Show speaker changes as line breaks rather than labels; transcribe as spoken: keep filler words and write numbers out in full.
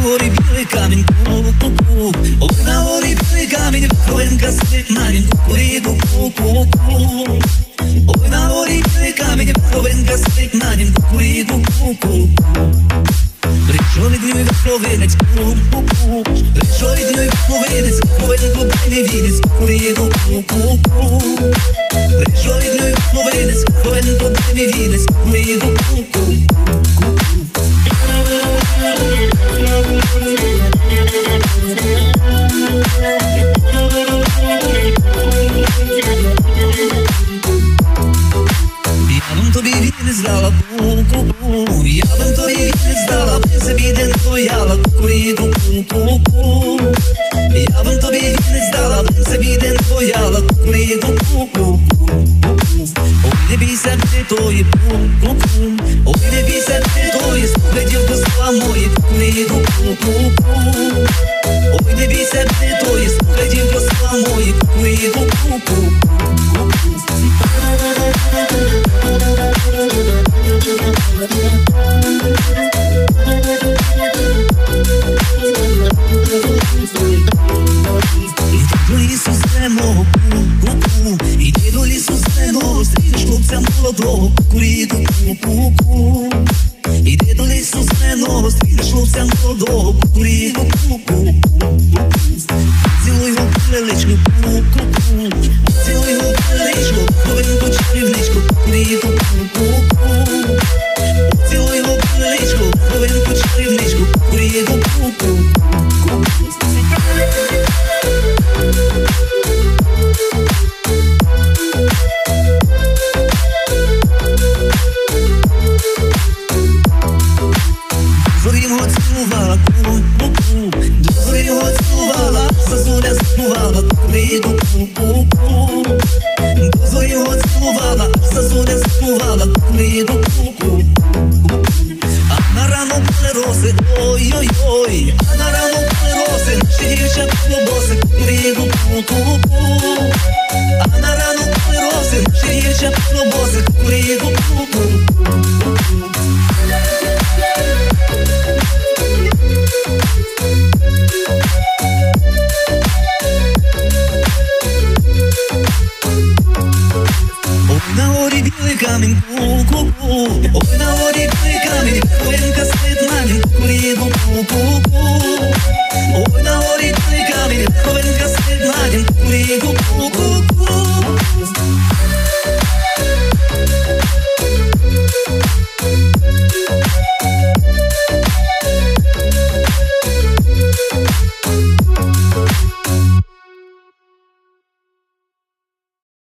горі білий камінь, ку-ку-ку. Ой, на горі білий камінь, Верховинка сидить на нім, кукуріку, ку-ку-ку. Ой, на горі білий камінь, Верховинка сидить на нім, кукуріку, ку-ку. Прийшов від нього Верховинець, ку-ку-ку. Прийшов від нього Верховинець, Верховинку дай не вінець, кукуріку, ку-ку-ку. Прийшов від нього Верховинець, Верховинку дай не вінець, кукуріку, ку-ку. Я вам тобі не здала, ку-ку-ку. Я вам тобі не здала, б собі де не стояла, кукуріку, ку-ку-ку. Я вам тобі не здала, б собі де не стояла, кукуріку, ку-ку-ку. Ой, не бійся ти тої, ку-ку-ку. Ой, не бійся ти тої, слухай, дівко, слова мої, кукуріку, ку-ку-ку. Ой, не бійся ти тої, слухай, дівко, слова мої, кукуріку, ку-ку-ку. До лісу зеленого, ку-ку-ку. Іди до лісу зеленого, зустрінеш хлопця молодого, кукуріку, ку-ку-ку. Іди до лісу зеленого, зустрінеш хлопця молодого, кукуріку, ку-ку-ку. Цілуй його крилечку, ку-ку-ку. Цілуй його крилечку, Верховинку чарівничку, кукуріку, ку-ку-ку. Цілуй його крилечку, Верховинку чарівничку, кукуріку, ку-ку-ку. Зорі його цілувала, ку-ку-ку. Зорі його цілувала, зозуля заспівала, кукуріку, ку-ку-ку. Зорі його цілувала, зозуля заспівала, кукуріку, ку-ку-ку. А на рану були роси, ой-ой-ой. А на рану були роси, наші дівчата колобоси, кукуріку, ку-ку-ку. А на рану були роси, наші дівчата колобоси, кукуріку, ку-ку-ку. Ой, на горі білий камінь, ку-ку-ку. Ой, на горі білий камінь, Верховинка сидить на нім, кукуріку, ку-ку-ку. Ой, на горі білий камінь, Верховинка сидить на нім, кукуріку, ку-ку.